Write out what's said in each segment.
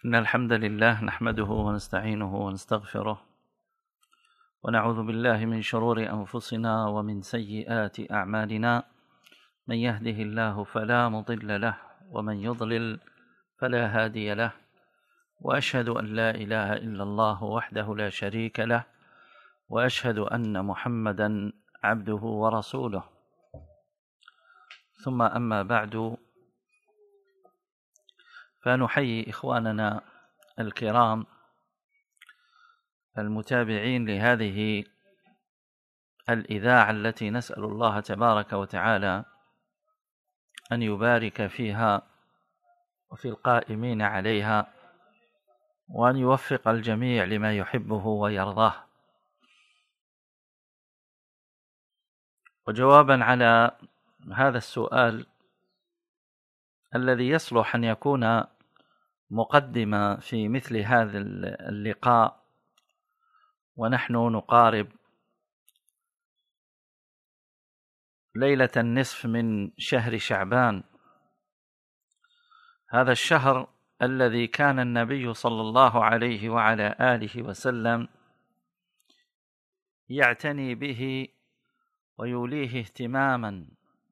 إن الحمد لله نحمده ونستعينه ونستغفره ونعوذ بالله من شرور أنفسنا ومن سيئات أعمالنا. من يهده الله فلا مضل له ومن يضلل فلا هادي له، وأشهد أن لا إله إلا الله وحده لا شريك له، وأشهد أن محمدا عبده ورسوله. ثم أما بعد، فنحيي إخواننا الكرام المتابعين لهذه الإذاعة التي نسأل الله تبارك وتعالى أن يبارك فيها وفي القائمين عليها، وأن يوفق الجميع لما يحبه ويرضاه. وجوابا على هذا السؤال الذي يصلح أن يكون مقدمة في مثل هذا اللقاء، ونحن نقارب ليلة النصف من شهر شعبان، هذا الشهر الذي كان النبي صلى الله عليه وعلى آله وسلم يعتني به ويوليه اهتماما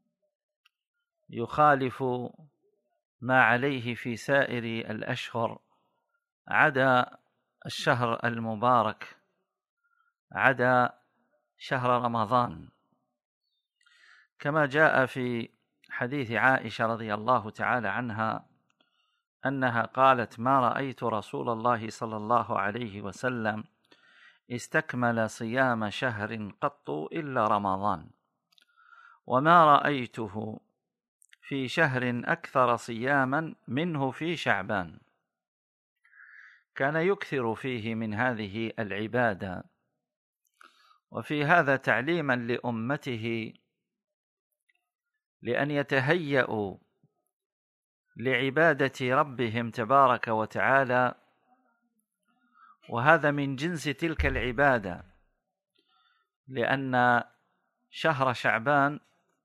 يخالف ما عليه في سائر الأشهر، عدا الشهر المبارك، عدا شهر رمضان، كما جاء في حديث عائشة رضي الله تعالى عنها أنها قالت: ما رأيت رسول الله صلى الله عليه وسلم استكمل صيام شهر قط إلا رمضان، وما رأيته في شهر أكثر صياما منه في شعبان. كان يكثر فيه من هذه العبادة، وفي هذا تعليما لأمته لأن يتهيأوا لعبادة ربهم تبارك وتعالى، وهذا من جنس تلك العبادة، لأن شهر شعبان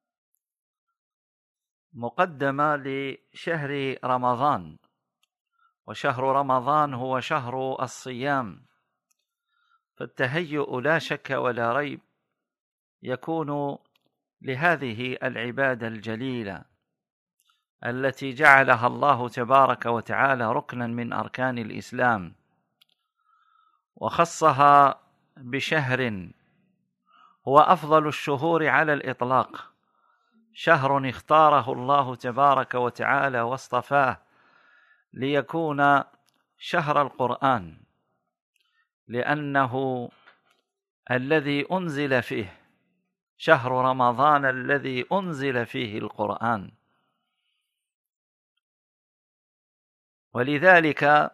مقدمة لشهر رمضان، وشهر رمضان هو شهر الصيام، فالتهيؤ لا شك ولا ريب يكون لهذه العبادة الجليلة التي جعلها الله تبارك وتعالى ركنا من أركان الإسلام، وخصها بشهر هو أفضل الشهور على الإطلاق، شهر اختاره الله تبارك وتعالى واصطفاه ليكون شهر القرآن، لأنه الذي أنزل فيه، شهر رمضان الذي أنزل فيه القرآن. ولذلك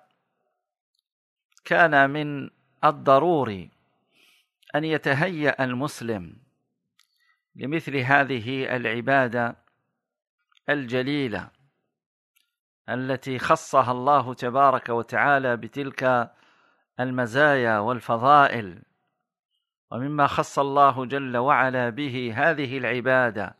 كان من الضروري أن يتهيأ المسلم لمثل هذه العبادة الجليلة التي خصها الله تبارك وتعالى بتلك المزايا والفضائل. ومما خص الله جل وعلا به هذه العبادة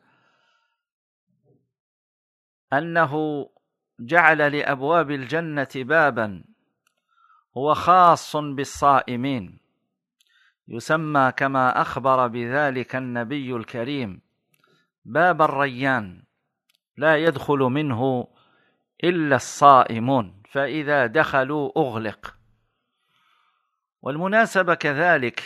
أنه جعل لأبواب الجنة بابا هو خاص بالصائمين، يسمى كما أخبر بذلك النبي الكريم باب الريان، لا يدخل منه إلا الصائمون، فإذا دخلوا أغلق. والمناسبة كذلك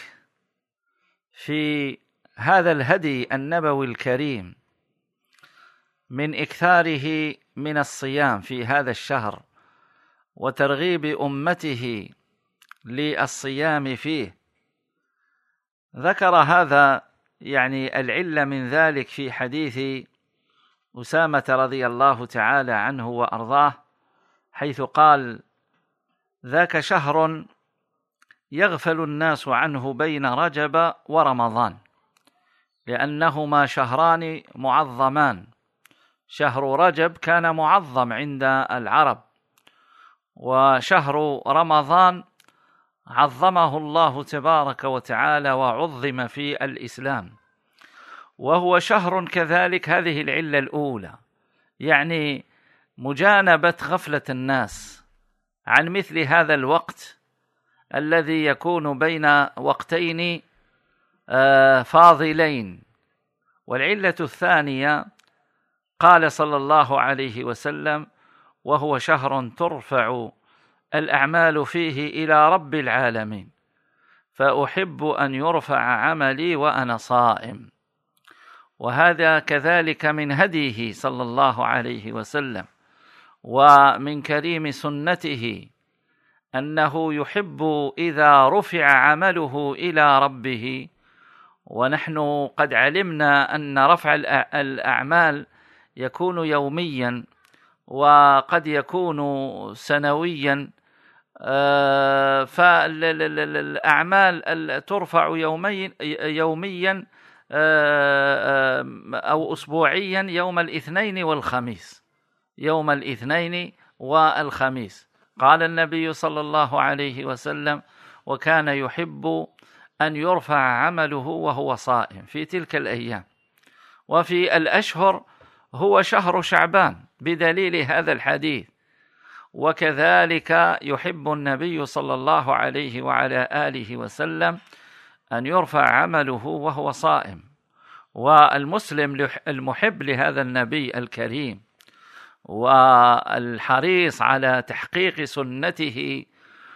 في هذا الهدي النبوي الكريم من إكثاره من الصيام في هذا الشهر وترغيب أمته للصيام فيه، ذكر هذا العلة من ذلك في حديث أسامة رضي الله تعالى عنه وأرضاه، حيث قال: ذاك شهر يغفل الناس عنه بين رجب ورمضان، لأنهما شهران معظمان، شهر رجب كان معظم عند العرب، وشهر رمضان عظمه الله تبارك وتعالى وعظم في الإسلام، وهو شهر كذلك. هذه العلة الأولى، مجانبة غفلة الناس عن مثل هذا الوقت الذي يكون بين وقتين فاضلين. والعلة الثانية قال صلى الله عليه وسلم: وهو شهر ترفع الأعمال فيه إلى رب العالمين، فأحب أن يرفع عملي وأنا صائم. وهذا كذلك من هديه صلى الله عليه وسلم، ومن كريم سنته أنه يحب إذا رفع عمله إلى ربه. ونحن قد علمنا أن رفع الأعمال يكون يوميا وقد يكون سنويا، فالأعمال ترفع يوميا أو أسبوعيا يوم الاثنين والخميس. قال النبي صلى الله عليه وسلم: وكان يحب أن يرفع عمله وهو صائم في تلك الأيام. وفي الأشهر هو شهر شعبان بدليل هذا الحديث. وكذلك يحب النبي صلى الله عليه وعلى آله وسلم أن يرفع عمله وهو صائم. والمسلم المحب لهذا النبي الكريم والحريص على تحقيق سنته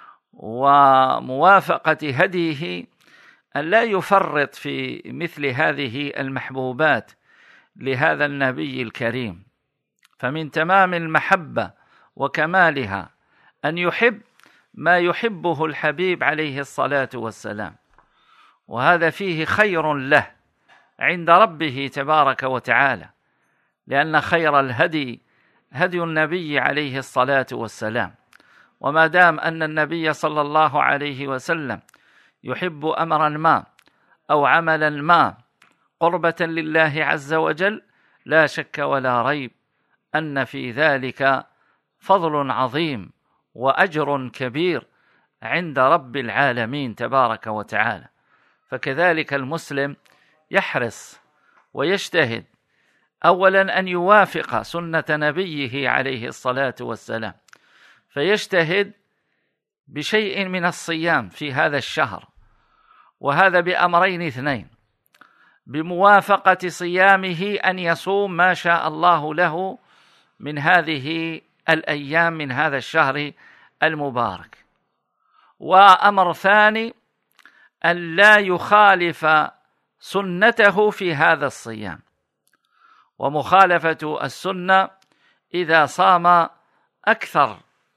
وموافقة هديه أن لا يفرط في مثل هذه المحبوبات لهذا النبي الكريم. فمن تمام المحبة وكمالها أن يحب ما يحبه الحبيب عليه الصلاة والسلام، وهذا فيه خير له عند ربه تبارك وتعالى، لأن خير الهدي هدي النبي عليه الصلاة والسلام. وما دام أن النبي صلى الله عليه وسلم يحب أمرا ما أو عملا ما قربة لله عز وجل، لا شك ولا ريب أن في ذلك فضل عظيم وأجر كبير عند رب العالمين تبارك وتعالى. فكذلك المسلم يحرص ويجتهد أولا أن يوافق سنة نبيه عليه الصلاة والسلام، فيجتهد بشيء من الصيام في هذا الشهر، وهذا بأمرين اثنين: بموافقة صيامه أن يصوم ما شاء الله له من هذه الأيام من هذا الشهر المبارك، وأمر ثاني أن لا يخالف سنته في هذا الصيام. ومخالفة السنة إذا صام أكثر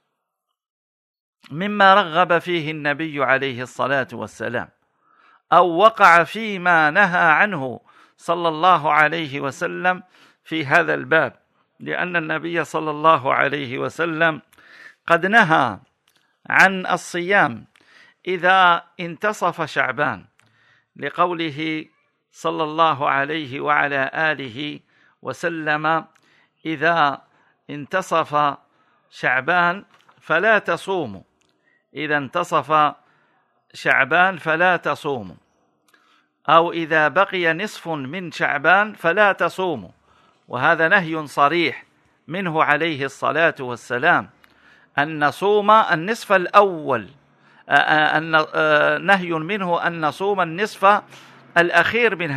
مما رغب فيه النبي عليه الصلاة والسلام، أو وقع فيما نهى عنه صلى الله عليه وسلم في هذا الباب، لأن النبي صلى الله عليه وسلم قد نهى عن الصيام إذا انتصف شعبان، لقوله صلى الله عليه وعلى آله وسلم: إذا انتصف شعبان فلا تصوموا، إذا انتصف شعبان فلا تصوموا، أو إذا بقي نصف من شعبان فلا تصوموا. وهذا نهي صريح منه عليه الصلاة والسلام أن نصوم النصف الأول، نهي منه أن نصوم النصف الأخير من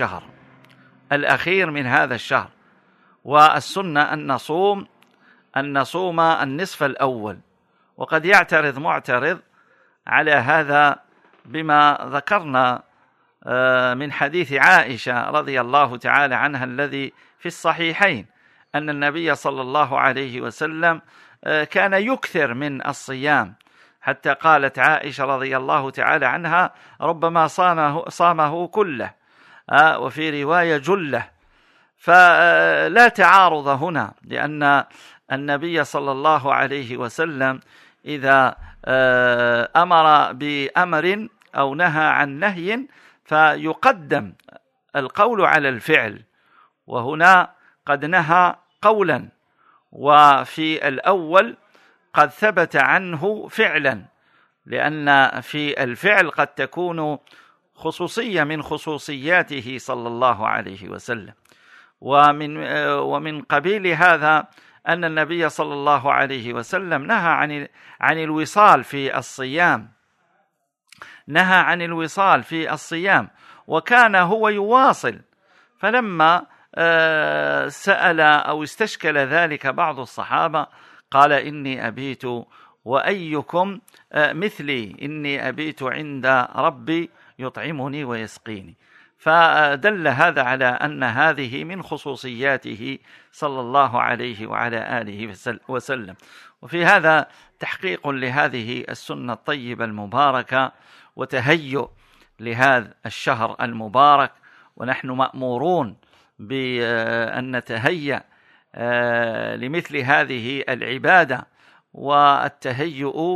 هذا الشهر، والسنة أن نصوم النصف الأول. وقد يعترض معترض على هذا بما ذكرنا من حديث عائشة رضي الله تعالى عنها الذي في الصحيحين، أن النبي صلى الله عليه وسلم كان يكثر من الصيام، حتى قالت عائشة رضي الله تعالى عنها: ربما صامه كله، وفي رواية جله. فلا تعارض هنا، لأن النبي صلى الله عليه وسلم إذا أمر بأمر أو نهى عن نهي فيقدم القول على الفعل، وهنا قد نهى قولا، وفي الأول قد ثبت عنه فعلا، لأن في الفعل قد تكون خصوصية من خصوصياته صلى الله عليه وسلم. ومن قبيل هذا أن النبي صلى الله عليه وسلم نهى عن الوصال في الصيام، نهى عن الوصال في الصيام، وكان هو يواصل. فلما سأل أو استشكل ذلك بعض الصحابة قال: إني أبيت وأيكم مثلي، إني أبيت عند ربي يطعمني ويسقيني. فدل هذا على أن هذه من خصوصياته صلى الله عليه وعلى آله وسلم. وفي هذا تحقيق لهذه السنة الطيبة المباركة وتهيؤ لهذا الشهر المبارك، ونحن مأمورون بأن نتهيأ لمثل هذه العبادة، والتهيؤ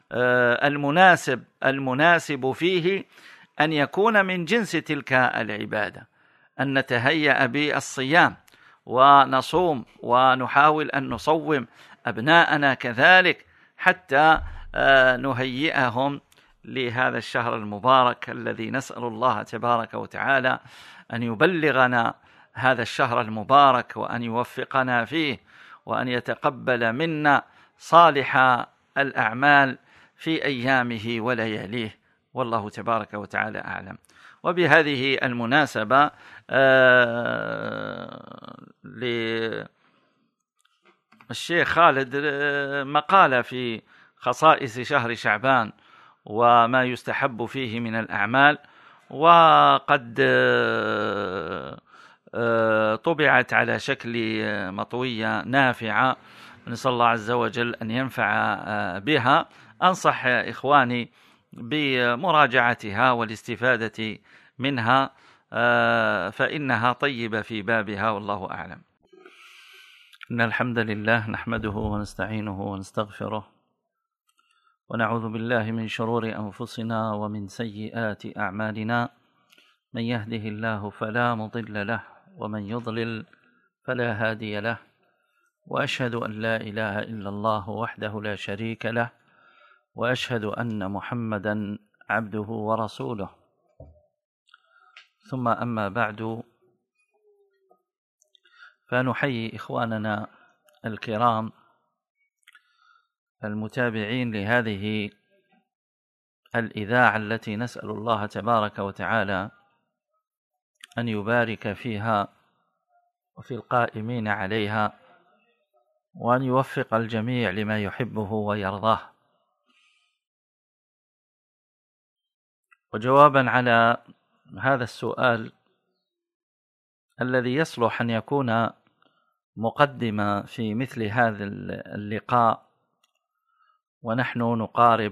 المناسب فيه أن يكون من جنس تلك العبادة، أن نتهيأ بالصيام ونصوم ونحاول أن نصوم أبناءنا كذلك حتى نهيئهم لهذا الشهر المبارك الذي نسأل الله تبارك وتعالى أن يبلغنا هذا الشهر المبارك، وأن يوفقنا فيه، وأن يتقبل منا صالح الأعمال في أيامه ولياليه، والله تبارك وتعالى أعلم. وبهذه المناسبة للشيخ خالد مقالة في خصائص شهر شعبان وما يستحب فيه من الأعمال، وقد طبعت على شكل مطوية نافعة، نسأل الله عز وجل أن ينفع بها. أنصح إخواني بمراجعتها والاستفادة منها، فإنها طيبة في بابها، والله أعلم. إن الحمد لله نحمده ونستعينه ونستغفره، ونعوذ بالله من شرور أنفسنا ومن سيئات أعمالنا، من يهده الله فلا مضل له، ومن يضلل فلا هادي له، وأشهد أن لا إله إلا الله وحده لا شريك له، وأشهد أن محمدا عبده ورسوله. ثم أما بعد، فنحيي إخواننا الكرام المتابعين لهذه الإذاعة التي نسأل الله تبارك وتعالى أن يبارك فيها وفي القائمين عليها، وأن يوفق الجميع لما يحبه ويرضاه. وجوابا على هذا السؤال الذي يصلح أن يكون مقدمة في مثل هذا اللقاء، ونحن نقارب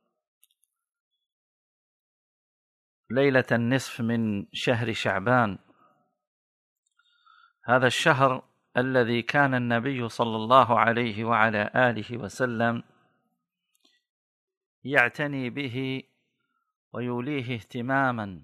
ليلة النصف من شهر شعبان، هذا الشهر الذي كان النبي صلى الله عليه وعلى آله وسلم يعتني به ويوليه اهتماما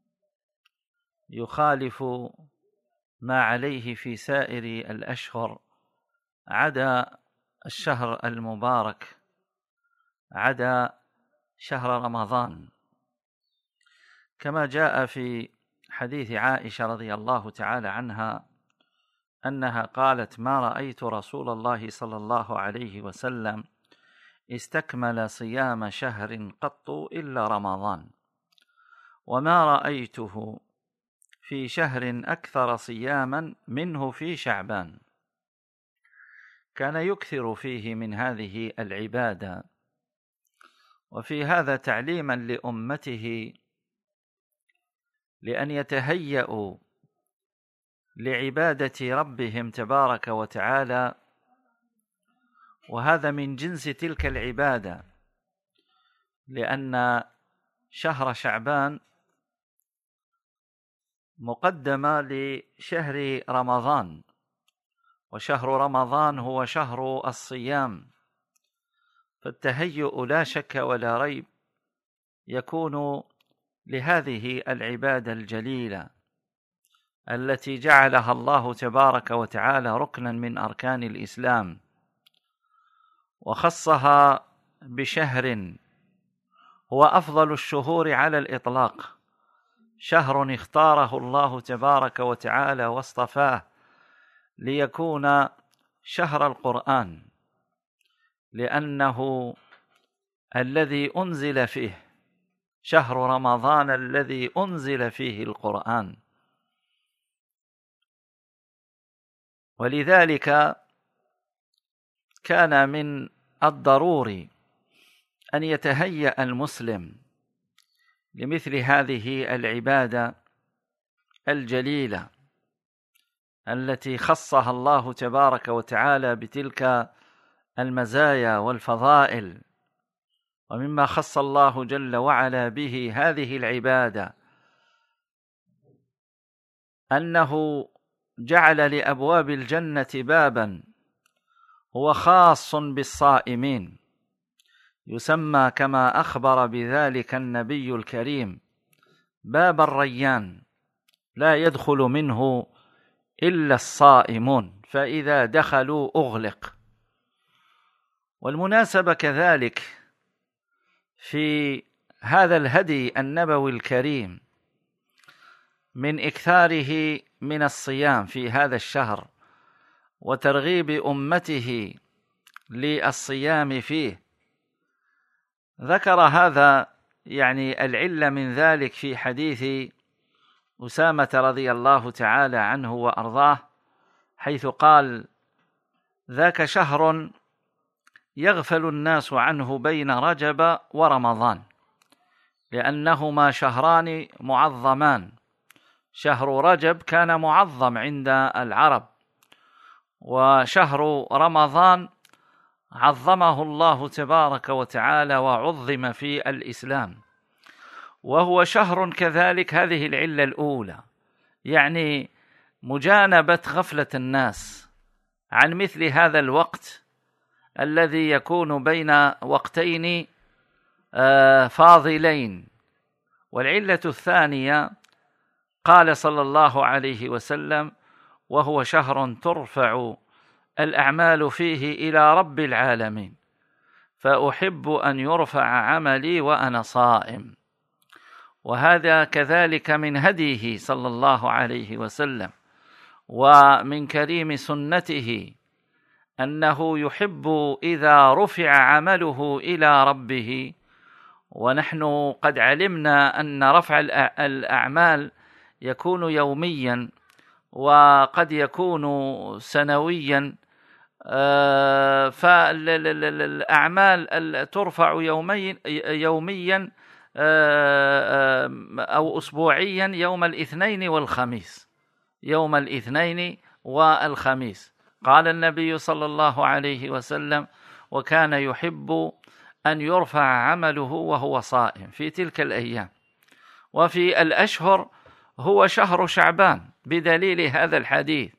يخالف ما عليه في سائر الأشهر، عدا الشهر المبارك، عدا شهر رمضان، كما جاء في حديث عائشة رضي الله تعالى عنها أنها قالت: ما رأيت رسول الله صلى الله عليه وسلم استكمل صيام شهر قط إلا رمضان، وما رأيته في شهر أكثر صياما منه في شعبان، كان يكثر فيه من هذه العبادة. وفي هذا تعليما لأمته لأن يتهيأوا لعبادة ربهم تبارك وتعالى، وهذا من جنس تلك العبادة، لأن شهر شعبان مقدمة لشهر رمضان، وشهر رمضان هو شهر الصيام، فالتهيؤ لا شك ولا ريب يكون لهذه العبادة الجليلة التي جعلها الله تبارك وتعالى ركنا من أركان الإسلام، وخصها بشهر هو أفضل الشهور على الإطلاق، شهر اختاره الله تبارك وتعالى واصطفاه ليكون شهر القرآن، لأنه الذي أنزل فيه، شهر رمضان الذي أنزل فيه القرآن. ولذلك كان من الضروري أن يتهيأ المسلم لمثل هذه العبادة الجليلة التي خصها الله تبارك وتعالى بتلك المزايا والفضائل. ومما خص الله جل وعلا به هذه العبادة أنه جعل لأبواب الجنة بابا هو خاص بالصائمين، يسمى كما أخبر بذلك النبي الكريم باب الريان، لا يدخل منه إلا الصائمون، فإذا دخلوا أغلق. والمناسبة كذلك في هذا الهدي النبوي الكريم من إكثاره من الصيام في هذا الشهر وترغيب أمته للصيام فيه، ذكر هذا العلة من ذلك في حديث أسامة رضي الله تعالى عنه وأرضاه، حيث قال: ذاك شهر يغفل الناس عنه بين رجب ورمضان، لأنهما شهران معظمان. شهر رجب كان معظم عند العرب، وشهر رمضان عظمه الله تبارك وتعالى وعظم في الإسلام، وهو شهر كذلك. هذه العلة الأولى، مجانبة غفلة الناس عن مثل هذا الوقت الذي يكون بين وقتين فاضلين. والعلة الثانية قال صلى الله عليه وسلم: وهو شهر ترفع الأعمال فيه إلى رب العالمين، فأحب أن يرفع عملي وأنا صائم. وهذا كذلك من هديه صلى الله عليه وسلم ومن كريم سنته أنه يحب إذا رفع عمله إلى ربه. ونحن قد علمنا أن رفع الأعمال يكون يوميا وقد يكون سنويا، فالأعمال ترفع يوميا أو أسبوعيا يوم الاثنين والخميس، يوم الاثنين والخميس. قال النبي صلى الله عليه وسلم: وكان يحب أن يرفع عمله وهو صائم في تلك الأيام. وفي الأشهر هو شهر شعبان بدليل هذا الحديث.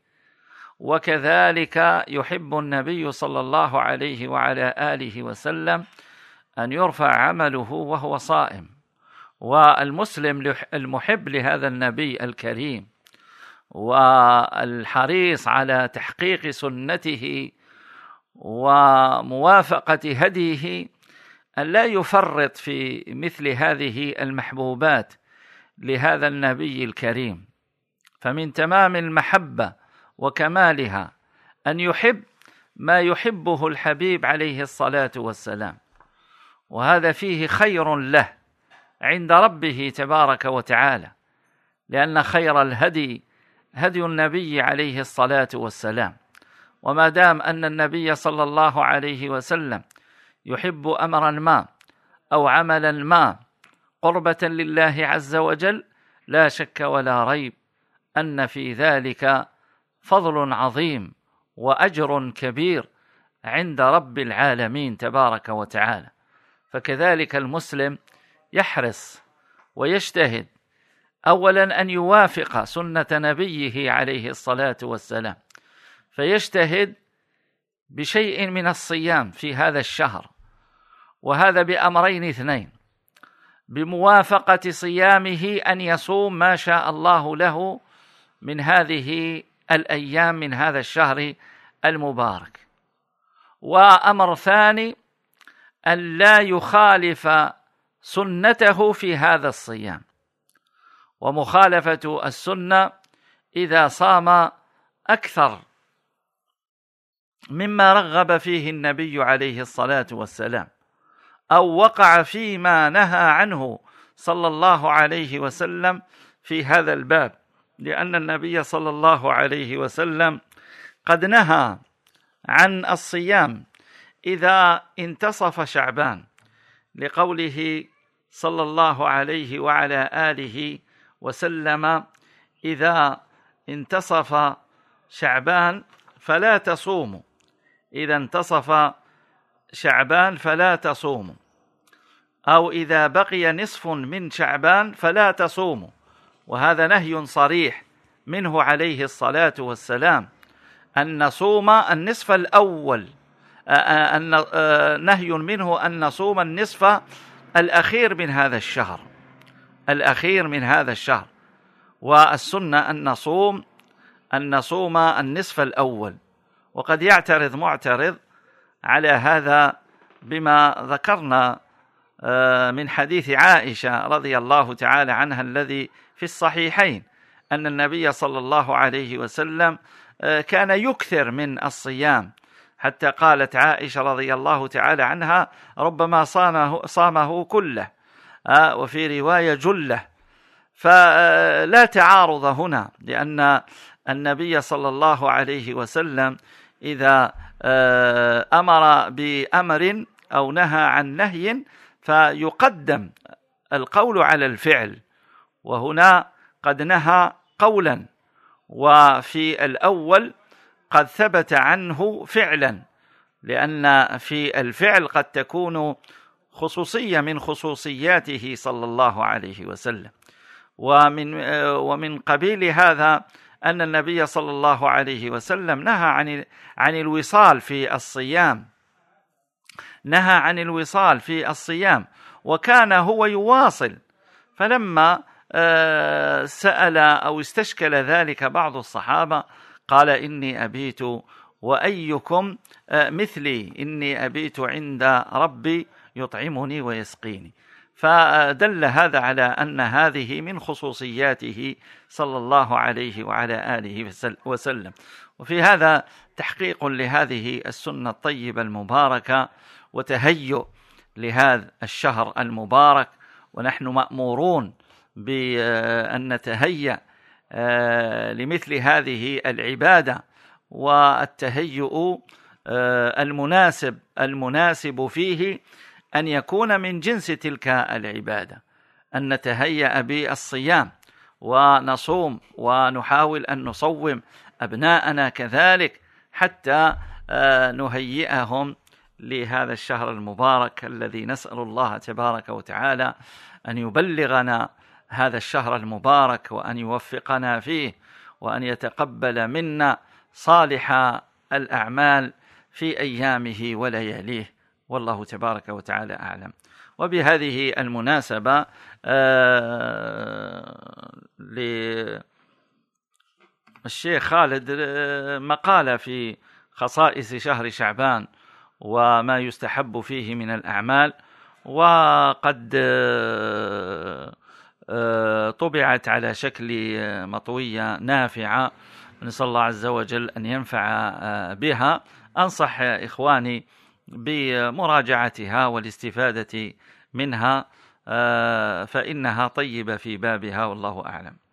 وكذلك يحب النبي صلى الله عليه وعلى آله وسلم أن يرفع عمله وهو صائم. والمسلم المحب لهذا النبي الكريم والحريص على تحقيق سنته وموافقة هديه أن لا يفرط في مثل هذه المحبوبات لهذا النبي الكريم. فمن تمام المحبة وكمالها أن يحب ما يحبه الحبيب عليه الصلاة والسلام، وهذا فيه خير له عند ربه تبارك وتعالى، لأن خير الهدي هدي النبي عليه الصلاة والسلام. وما دام أن النبي صلى الله عليه وسلم يحب أمرا ما أو عملا ما قربة لله عز وجل، لا شك ولا ريب أن في ذلك فضل عظيم وأجر كبير عند رب العالمين تبارك وتعالى. فكذلك المسلم يحرص ويجتهد أولا أن يوافق سنة نبيه عليه الصلاة والسلام، فيجتهد بشيء من الصيام في هذا الشهر، وهذا بأمرين اثنين: بموافقة صيامه أن يصوم ما شاء الله له من هذه الأيام من هذا الشهر المبارك، وأمر ثاني أن لا يخالف سنته في هذا الصيام. ومخالفة السنة إذا صام أكثر مما رغب فيه النبي عليه الصلاة والسلام، أو وقع فيما نهى عنه صلى الله عليه وسلم في هذا الباب، لأن النبي صلى الله عليه وسلم قد نهى عن الصيام إذا انتصف شعبان، لقوله صلى الله عليه وعلى آله وسلم: إذا انتصف شعبان فلا تصوموا، إذا انتصف شعبان فلا تصوموا، أو إذا بقي نصف من شعبان فلا تصوموا. وهذا نهي صريح منه عليه الصلاة والسلام أن نصوم النصف الأول، نهي منه أن نصوم النصف الأخير من هذا الشهر، الأخير من هذا الشهر، والسنة أن نصوم النصف الأول. وقد يعترض معترض على هذا بما ذكرنا من حديث عائشة رضي الله تعالى عنها الذي في الصحيحين، أن النبي صلى الله عليه وسلم كان يكثر من الصيام، حتى قالت عائشة رضي الله تعالى عنها: ربما صامه كله، وفي رواية جله. فلا تعارض هنا، لأن النبي صلى الله عليه وسلم إذا أمر بأمر أو نهى عن نهي فيقدم القول على الفعل، وهنا قد نهى قولا، وفي الأول قد ثبت عنه فعلا، لأن في الفعل قد تكون خصوصية من خصوصياته صلى الله عليه وسلم. ومن قبيل هذا أن النبي صلى الله عليه وسلم نهى عن الوصال في الصيام، نهى عن الوصال في الصيام، وكان هو يواصل. فلما سأل أو استشكل ذلك بعض الصحابة قال: إني أبيت وأيكم مثلي، إني أبيت عند ربي يطعمني ويسقيني. فدل هذا على أن هذه من خصوصياته صلى الله عليه وعلى آله وسلم. وفي هذا تحقيق لهذه السنة الطيبة المباركة، وتهيؤ لهذا الشهر المبارك، ونحن مأمورون بأن نتهيأ لمثل هذه العبادة، والتهيؤ المناسب فيه أن يكون من جنس تلك العبادة، أن نتهيأ بالصيام ونصوم، ونحاول أن نصوم أبناءنا كذلك، حتى نهيئهم لهذا الشهر المبارك الذي نسأل الله تبارك وتعالى أن يبلغنا هذا الشهر المبارك، وأن يوفقنا فيه، وأن يتقبل منا صالح الأعمال في أيامه ولياليه، والله تبارك وتعالى أعلم. وبهذه المناسبة للشيخ خالد مقالة في خصائص شهر شعبان وما يستحب فيه من الأعمال، وقد طبعت على شكل مطوية نافعة، نسأل الله عز وجل أن ينفع بها. أنصح إخواني بمراجعتها والاستفادة منها، فإنها طيبة في بابها، والله أعلم.